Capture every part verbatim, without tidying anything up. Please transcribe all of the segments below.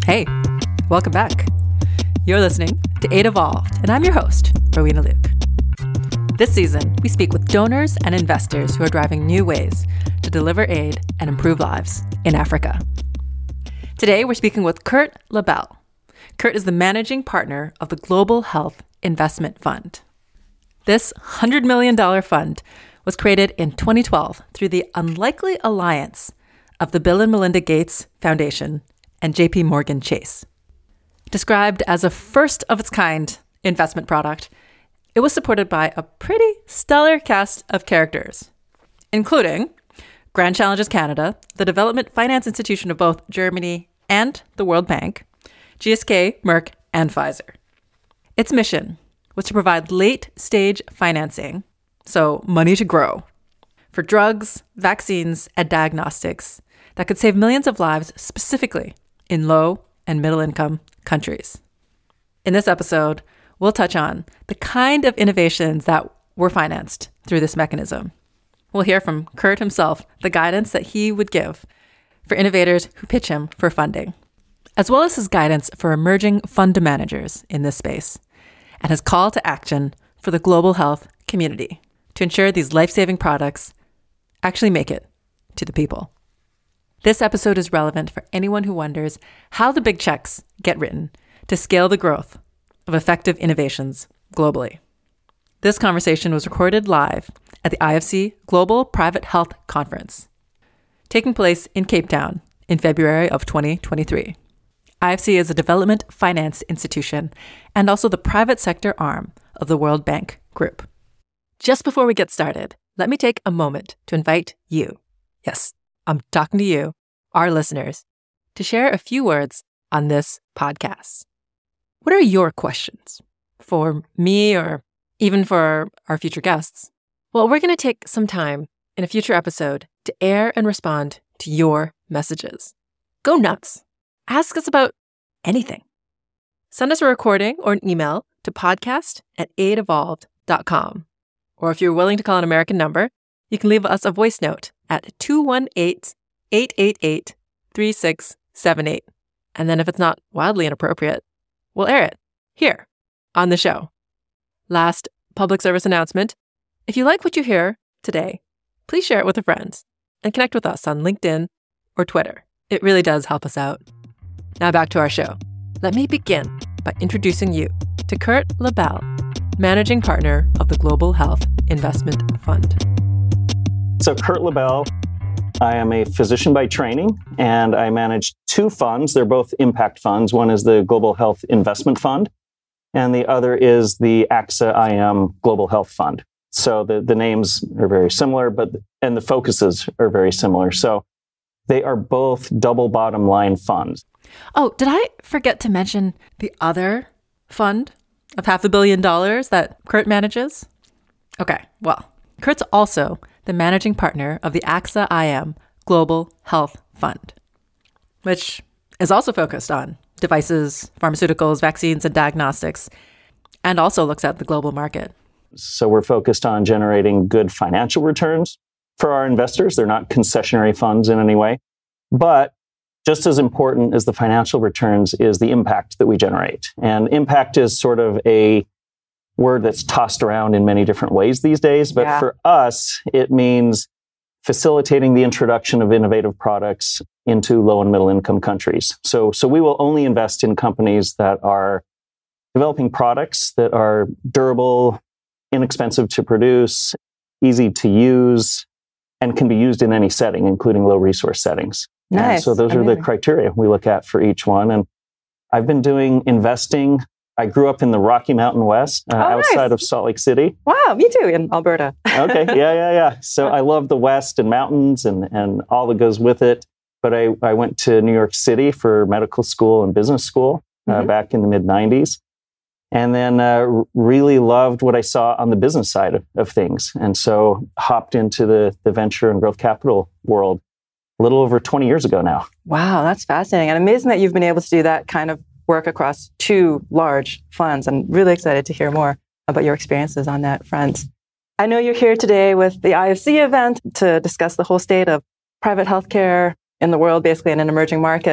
Hey, welcome back. You're listening to Aid Evolved, and I'm your host, Rowena Luke. This season, we speak with donors and investors who are driving new ways to deliver aid and improve lives in Africa. Today, we're speaking with Kurt LaBelle. Kurt is the managing partner of the Global Health Investment Fund. This one hundred million dollars fund was created in twenty twelve through the unlikely alliance of the Bill and Melinda Gates Foundation and J P Morgan Chase. Described as a first-of-its-kind investment product, it was supported by a pretty stellar cast of characters, including Grand Challenges Canada, the development finance institution of both Germany and the World Bank, G S K, Merck, and Pfizer. Its mission was to provide late-stage financing, so money to grow, for drugs, vaccines, and diagnostics that could save millions of lives specifically in low and middle-income countries. In this episode, we'll touch on the kind of innovations that were financed through this mechanism. We'll hear from Kurt himself the guidance that he would give for innovators who pitch him for funding, as well as his guidance for emerging fund managers in this space, and his call to action for the global health community to ensure these life-saving products actually make it to the people. This episode is relevant for anyone who wonders how the big checks get written to scale the growth of effective innovations globally. This conversation was recorded live at the I F C Global Private Health Conference, taking place in Cape Town in February of twenty twenty-three. I F C is a development finance institution and also the private sector arm of the World Bank Group. Just before we get started, let me take a moment to invite you, yes, I'm talking to you, our listeners, to share a few words on this podcast. What are your questions for me or even for our future guests? Well, we're going to take some time in a future episode to air and respond to your messages. Go nuts. Ask us about anything. Send us a recording or an email to podcast at aid evolved dot com. Or if you're willing to call an American number, you can leave us a voice note at two one eight, eight eight eight, three six seven eight. And then if it's not wildly inappropriate, we'll air it here on the show. Last public service announcement. If you like what you hear today, please share it with a friend and connect with us on LinkedIn or Twitter. It really does help us out. Now back to our show. Let me begin by introducing you to Kurt LaBelle, managing partner of the Global Health Investment Fund. So Kurt LaBelle, I am a physician by training, and I manage two funds. They're both impact funds. One is the Global Health Investment Fund, and the other is the A X A I M Global Health Fund. So the, the names are very similar, but and the focuses are very similar. So they are both double bottom line funds. Oh, did I forget to mention the other fund of half a billion dollars that Kurt manages? Okay, well, Kurt's also the managing partner of the A X A I M Global Health Fund, which is also focused on devices, pharmaceuticals, vaccines, and diagnostics, and also looks at the global market. So we're focused on generating good financial returns for our investors. They're not concessionary funds in any way. But just as important as the financial returns is the impact that we generate. And impact is sort of a word that's tossed around in many different ways these days. But yeah. For us, it means facilitating the introduction of innovative products into low and middle income countries. So, so we will only invest in companies that are developing products that are durable, inexpensive to produce, easy to use, and can be used in any setting, including low resource settings. Nice. And so those Amazing. Are the criteria we look at for each one. And I've been doing investing. I grew up in the Rocky Mountain West, uh, oh, outside nice. of Salt Lake City. Wow, me too, in Alberta. Okay, yeah, yeah, yeah. So I love the West and mountains and, and all that goes with it. But I, I went to New York City for medical school and business school uh, mm-hmm. back in the mid nineties. And then uh, really loved what I saw on the business side of, of things. And so hopped into the, the venture and growth capital world a little over twenty years ago now. Wow, that's fascinating. And amazing that you've been able to do that kind of work across two large funds. I'm really excited to hear more about your experiences on that front. I know you're here today with the I F C event to discuss the whole state of private healthcare in the world, basically, and in emerging markets.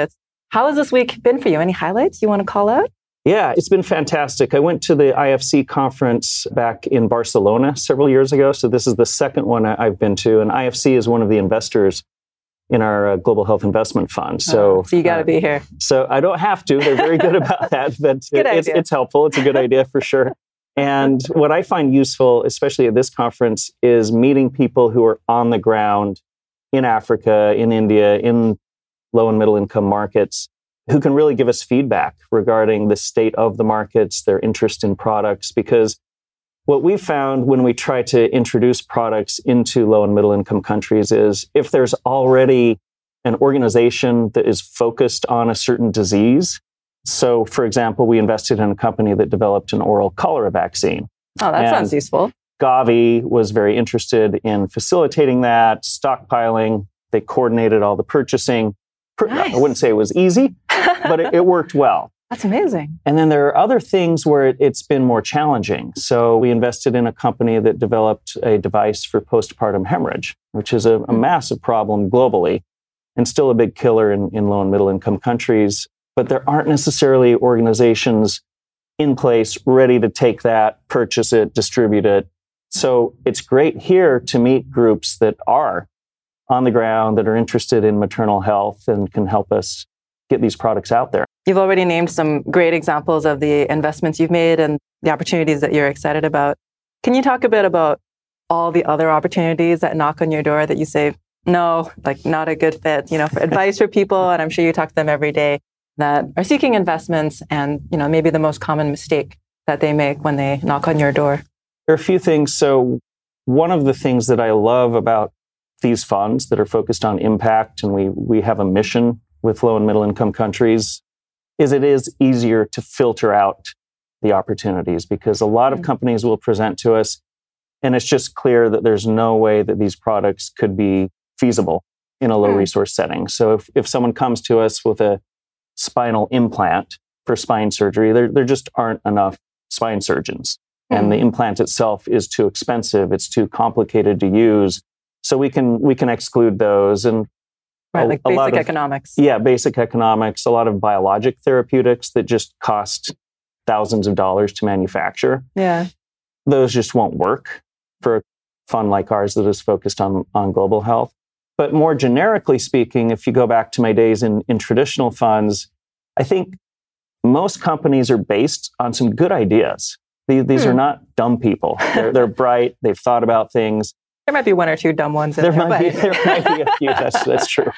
How has this week been for you? Any highlights you want to call out? Yeah, it's been fantastic. I went to the I F C conference back in Barcelona several years ago. So this is the second one I've been to. And I F C is one of the investors in our uh, Global Health Investment Fund. So, oh, so you got to uh, be here. So I don't have to. They're very good about that. But it, it's, it's helpful. It's a good idea for sure. And what I find useful, especially at this conference, is meeting people who are on the ground in Africa, in India, in low and middle income markets, who can really give us feedback regarding the state of the markets, their interest in products. Because what we found when we try to introduce products into low and middle income countries is if there's already an organization that is focused on a certain disease. So, for example, we invested in a company that developed an oral cholera vaccine. Oh, that and sounds useful. Gavi was very interested in facilitating that, stockpiling. They coordinated all the purchasing. Nice. I wouldn't say it was easy, but it, it worked well. That's amazing. And then there are other things where it, it's been more challenging. So we invested in a company that developed a device for postpartum hemorrhage, which is a, a massive problem globally and still a big killer in, in low and middle income countries. But there aren't necessarily organizations in place ready to take that, purchase it, distribute it. So it's great here to meet groups that are on the ground, that are interested in maternal health and can help us get these products out there. You've already named some great examples of the investments you've made and the opportunities that you're excited about. Can you talk a bit about all the other opportunities that knock on your door that you say, no, like not a good fit, you know, for advice for people, and I'm sure you talk to them every day, that are seeking investments and, you know, maybe the most common mistake that they make when they knock on your door? There are a few things. So one of the things that I love about these funds that are focused on impact, and we we have a mission with low and middle income countries, is it is easier to filter out the opportunities because a lot of companies will present to us and it's just clear that there's no way that these products could be feasible in a low resource setting. So if, if someone comes to us with a spinal implant for spine surgery, there, there just aren't enough spine surgeons. Mm. And the implant itself is too expensive. It's too complicated to use. So we can we can exclude those. And right, a, like a basic lot of, economics. Yeah, basic economics, a lot of biologic therapeutics that just cost thousands of dollars to manufacture. Yeah. Those just won't work for a fund like ours that is focused on, on global health. But more generically speaking, if you go back to my days in, in traditional funds, I think most companies are based on some good ideas. These, these hmm. are not dumb people. They're, they're bright. They've thought about things. There might be one or two dumb ones in there. there, Might be, there might be a few. That's, that's true.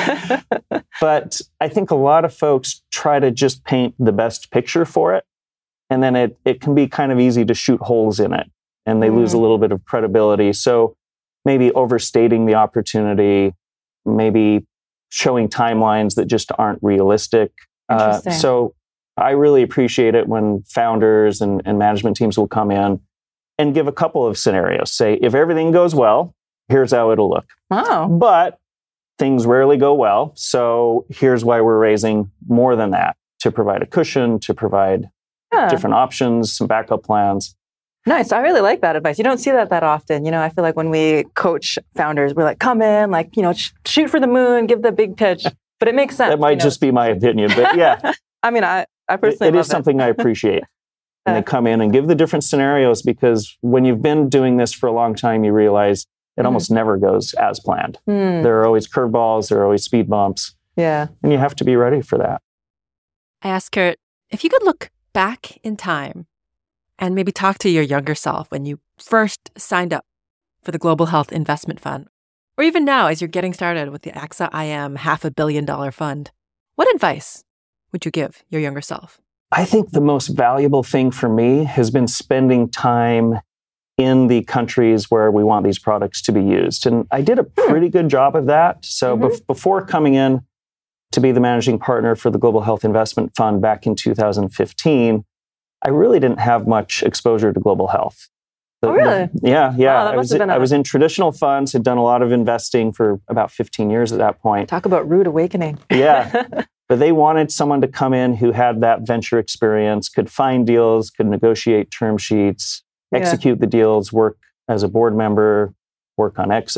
But I think a lot of folks try to just paint the best picture for it. And then it, it can be kind of easy to shoot holes in it. And they mm. lose a little bit of credibility. So maybe overstating the opportunity, maybe showing timelines that just aren't realistic. Uh, so I really appreciate it when founders and, and management teams will come in and give a couple of scenarios. Say, if everything goes well, here's how it'll look. Wow. But things rarely go well. So here's why we're raising more than that to provide a cushion, to provide yeah. different options, some backup plans. Nice. I really like that advice. You don't see that that often. You know, I feel like when we coach founders, we're like, come in, like, you know, sh- shoot for the moon, give the big pitch. But it makes sense. That might you know? just be my opinion, but yeah. I mean, I, I personally It, it love is something it. I appreciate. And they come in and give the different scenarios because when you've been doing this for a long time, you realize it mm. almost never goes as planned. Mm. There are always curveballs, there are always speed bumps. Yeah. And you have to be ready for that. I asked Kurt, if you could look back in time and maybe talk to your younger self when you first signed up for the Global Health Investment Fund, or even now as you're getting started with the A X A I M half a billion dollar fund, what advice would you give your younger self? I think the most valuable thing for me has been spending time in the countries where we want these products to be used. And I did a pretty good job of that. So mm-hmm. be- before coming in to be the managing partner for the Global Health Investment Fund back in two thousand fifteen, I really didn't have much exposure to global health. The, oh, really? The, yeah, yeah. Wow, I, was, I was in traditional funds, had done a lot of investing for about fifteen years at that point. Talk about rude awakening. Yeah. But they wanted someone to come in who had that venture experience, could find deals, could negotiate term sheets, execute yeah. the deals, work as a board member, work on exits.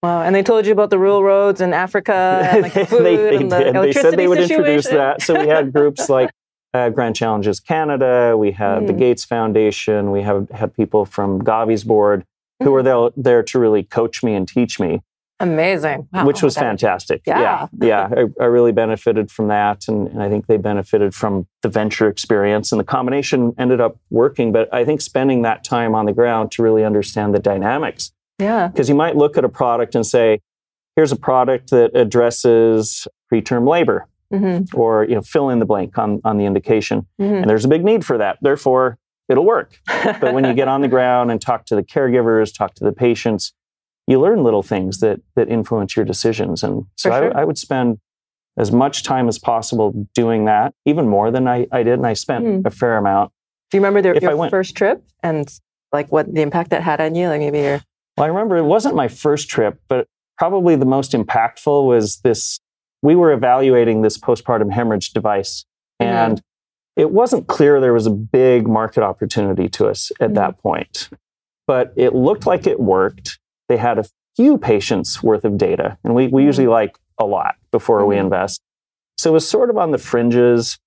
Wow. And they told you about the rural roads in Africa and like the food they, they and the did. electricity They said they would situation. introduce that. So we had groups like uh, Grand Challenges Canada. We had mm. the Gates Foundation. We have had people from Gavi's board who mm. were there, there to really coach me and teach me. Amazing. Wow. Which was fantastic. Yeah. Yeah. yeah. I, I really benefited from that. And, and I think they benefited from the venture experience. And the combination ended up working. But I think spending that time on the ground to really understand the dynamics. Yeah. Because you might look at a product and say, here's a product that addresses preterm labor. Mm-hmm. Or, you know, fill in the blank on, on the indication. Mm-hmm. And there's a big need for that. Therefore, it'll work. But when you get on the ground and talk to the caregivers, talk to the patients, you learn little things that that influence your decisions. And so I, sure. I would spend as much time as possible doing that, even more than I, I did. And I spent mm. a fair amount. Do you remember the, your first trip and like what the impact that had on you? Like maybe your... Well, I remember it wasn't my first trip, but probably the most impactful was this. We were evaluating this postpartum hemorrhage device. Mm-hmm. And it wasn't clear there was a big market opportunity to us at mm-hmm. that point. But it looked like it worked. They had a few patients worth of data, and we, we mm-hmm. usually like a lot before mm-hmm. we invest. So it was sort of on the fringes,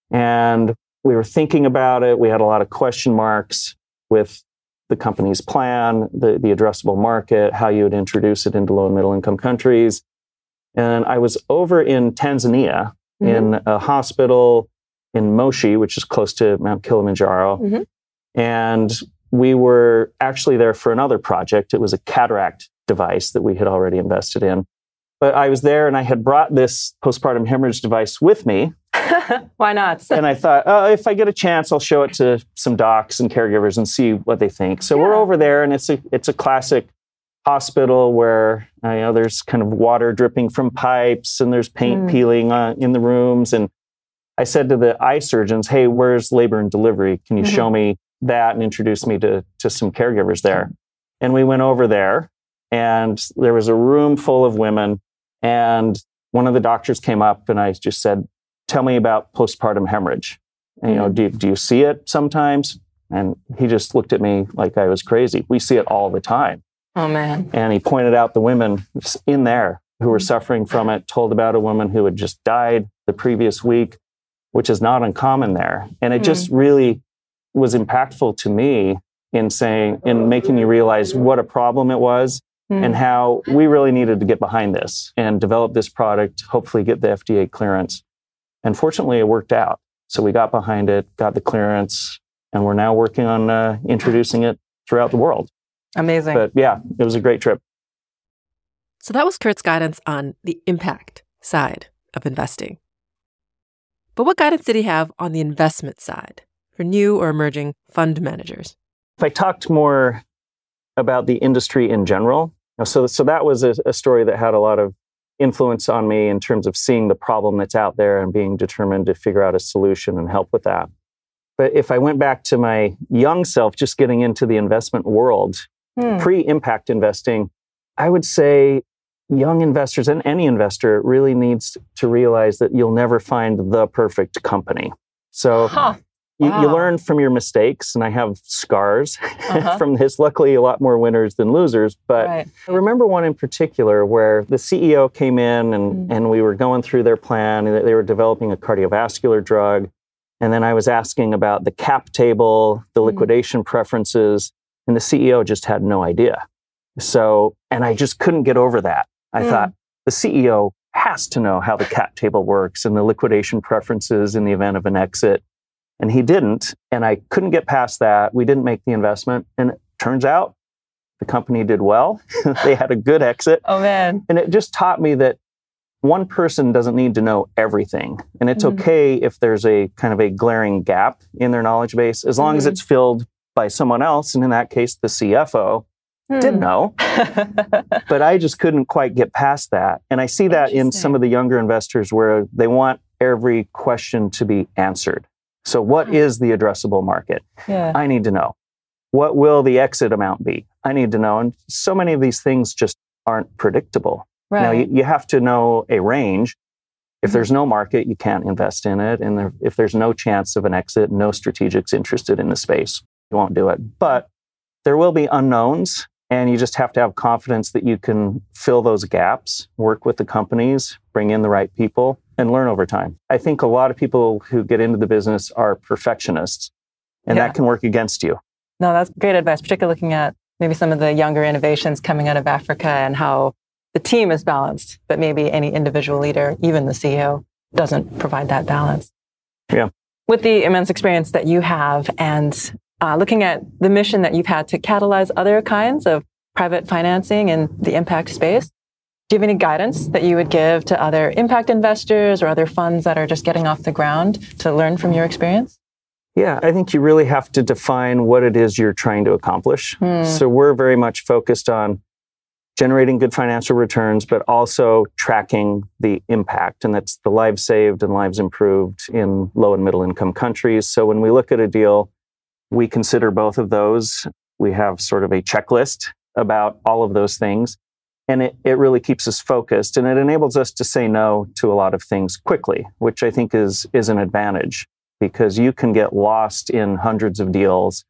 and we were thinking about it. We had a lot of question marks with the company's plan, the, the addressable market, how you would introduce it into low and middle income countries. And I was over in Tanzania mm-hmm. in a hospital in Moshi, which is close to Mount Kilimanjaro. Mm-hmm. And we were actually there for another project. It was a cataract device that we had already invested in. But I was there and I had brought this postpartum hemorrhage device with me. Why not? And I thought, oh, if I get a chance, I'll show it to some docs and caregivers and see what they think. So yeah. we're over there, and it's a it's a classic hospital where uh, you know there's kind of water dripping from pipes and there's paint mm. peeling uh, in the rooms. And I said to the eye surgeons, hey, where's labor and delivery? Can you mm-hmm. show me that and introduce me to, to some caregivers there? And we went over there, and there was a room full of women. And one of the doctors came up, and I just said, tell me about postpartum hemorrhage. And, you know, do, do you see it sometimes? And he just looked at me like I was crazy. We see it all the time. Oh, man. And he pointed out the women in there who were suffering from it, told about a woman who had just died the previous week, which is not uncommon there. And it mm. just really was impactful to me in saying, in making me realize what a problem it was mm. and how we really needed to get behind this and develop this product, hopefully get the F D A clearance. And fortunately, it worked out. So we got behind it, got the clearance, and we're now working on uh, introducing it throughout the world. Amazing. But yeah, it was a great trip. So that was Kurt's guidance on the impact side of investing. But what guidance did he have on the investment side for new or emerging fund managers? If I talked more about the industry in general, so, so that was a, a story that had a lot of influence on me in terms of seeing the problem that's out there and being determined to figure out a solution and help with that. But if I went back to my young self, just getting into the investment world, hmm. pre-impact investing, I would say young investors and any investor really needs to realize that you'll never find the perfect company. So huh. you, wow. you learn from your mistakes, and I have scars uh-huh. from this. Luckily, a lot more winners than losers. But right. I remember one in particular where the C E O came in and, mm. and we were going through their plan, and they were developing a cardiovascular drug. And then I was asking about the cap table, the liquidation mm. preferences, and the C E O just had no idea. So, and I just couldn't get over that. I mm. thought the C E O has to know how the cap table works and the liquidation preferences in the event of an exit. And he didn't. And I couldn't get past that. We didn't make the investment. And it turns out the company did well. They had a good exit. Oh, man. And it just taught me that one person doesn't need to know everything. And it's mm. okay if there's a kind of a glaring gap in their knowledge base, as long mm. as it's filled by someone else. And in that case, the C F O mm. did know. But I just couldn't quite get past that. And I see that in some of the younger investors where they want every question to be answered. So what mm. is the addressable market? Yeah. I need to know. What will the exit amount be? I need to know. And so many of these things just aren't predictable. Right. Now, you, you have to know a range. If mm-hmm. there's no market, you can't invest in it. And there, if there's no chance of an exit, no strategics interested in the space, you won't do it. But there will be unknowns. And you just have to have confidence that you can fill those gaps, work with the companies, bring in the right people, and learn over time. I think a lot of people who get into the business are perfectionists, and yeah. that can work against you. No, that's great advice, particularly looking at maybe some of the younger innovations coming out of Africa and how the team is balanced, but maybe any individual leader, even the C E O, doesn't provide that balance. Yeah. With the immense experience that you have and uh, looking at the mission that you've had to catalyze other kinds of private financing in the impact space, do you have any guidance that you would give to other impact investors or other funds that are just getting off the ground to learn from your experience? Yeah, I think you really have to define what it is you're trying to accomplish. Hmm. So we're very much focused on generating good financial returns, but also tracking the impact. And that's the lives saved and lives improved in low and middle income countries. So when we look at a deal, we consider both of those. We have sort of a checklist about all of those things. And it, it really keeps us focused, and it enables us to say no to a lot of things quickly, which I think is, is an advantage, because you can get lost in hundreds of deals,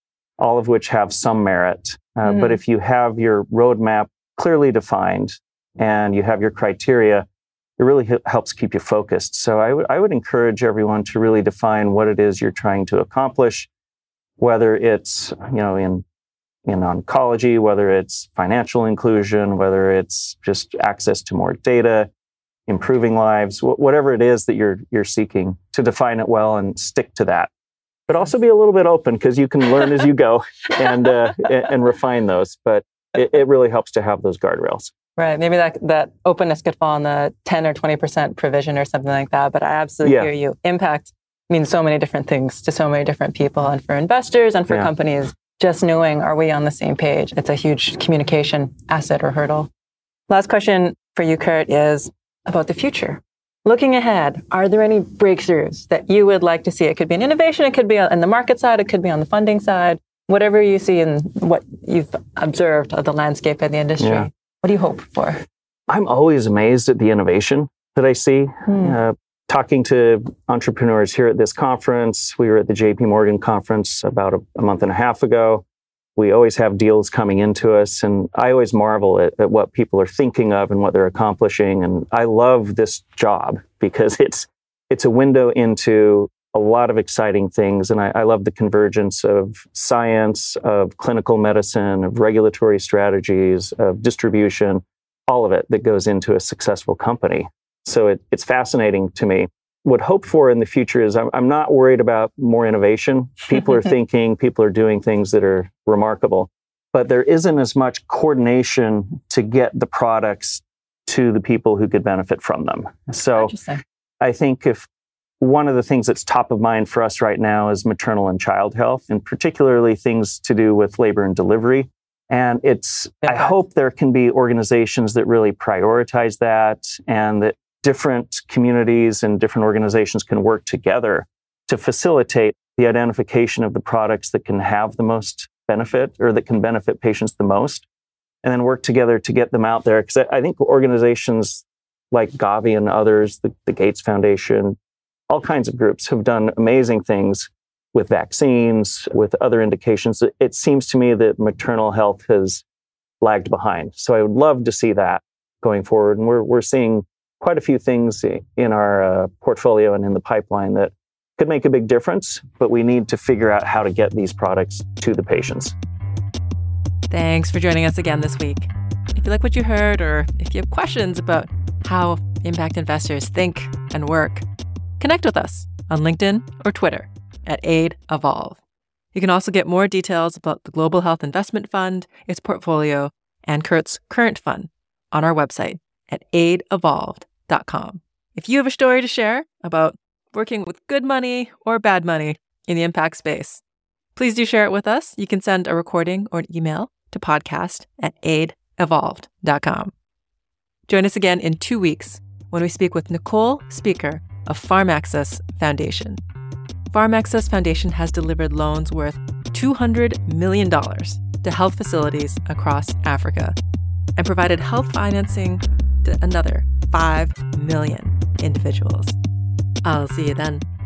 all of which have some merit. Uh, mm. But if you have your roadmap clearly defined and you have your criteria, it really h- helps keep you focused. So I, w- I would encourage everyone to really define what it is you're trying to accomplish, whether it's, you know, in in oncology, whether it's financial inclusion, whether it's just access to more data, improving lives, wh- whatever it is that you're you're seeking, to define it well and stick to that. But also be a little bit open, because you can learn as you go and uh, and refine those. But it, it really helps to have those guardrails. Right. Maybe that that openness could fall on the ten or twenty percent provision or something like that. But I absolutely yeah. hear you. Impact means so many different things to so many different people, and for investors and for yeah. companies. Just knowing, are we on the same page? It's a huge communication asset or hurdle. Last question for you, Kurt, is about the future. Looking ahead, are there any breakthroughs that you would like to see? It could be an innovation, it could be on the market side, it could be on the funding side, whatever you see in what you've observed of the landscape of the industry. Yeah. What do you hope for? I'm always amazed at the innovation that I see. Hmm. Uh, talking to entrepreneurs here at this conference, we were at the J P Morgan conference about a, a month and a half ago. We always have deals coming into us, and I always marvel at, at what people are thinking of and what they're accomplishing. And I love this job because it's it's a window into a lot of exciting things. And I, I love the convergence of science, of clinical medicine, of regulatory strategies, of distribution, all of it that goes into a successful company. So it, it's fascinating to me. What I hope for in the future is I'm, I'm not worried about more innovation. People are thinking, people are doing things that are remarkable, but there isn't as much coordination to get the products to the people who could benefit from them. So I think if one of the things that's top of mind for us right now is maternal and child health, and particularly things to do with labor and delivery. And it's, yeah. I hope there can be organizations that really prioritize that, and that different communities and different organizations can work together to facilitate the identification of the products that can have the most benefit, or that can benefit patients the most, and then work together to get them out there. Because I think organizations like Gavi and others, the, the Gates Foundation, all kinds of groups have done amazing things with vaccines, with other indications. It seems to me that maternal health has lagged behind. So I would love to see that going forward. And we're we're seeing quite a few things in our uh, portfolio and in the pipeline that could make a big difference, but we need to figure out how to get these products to the patients. Thanks for joining us again this week. If you like what you heard, or if you have questions about how impact investors think and work, connect with us on LinkedIn or Twitter at Aid Evolve. You can also get more details about the Global Health Investment Fund, its portfolio, and Kurt's current fund on our website at aid evolved dot com. If you have a story to share about working with good money or bad money in the impact space, please do share it with us. You can send a recording or an email to podcast at aid evolved dot com. Join us again in two weeks when we speak with Nicole Speaker of PharmAccess Foundation. PharmAccess Foundation has delivered loans worth two hundred million dollars to health facilities across Africa and provided health financing to another five million individuals. I'll see you then.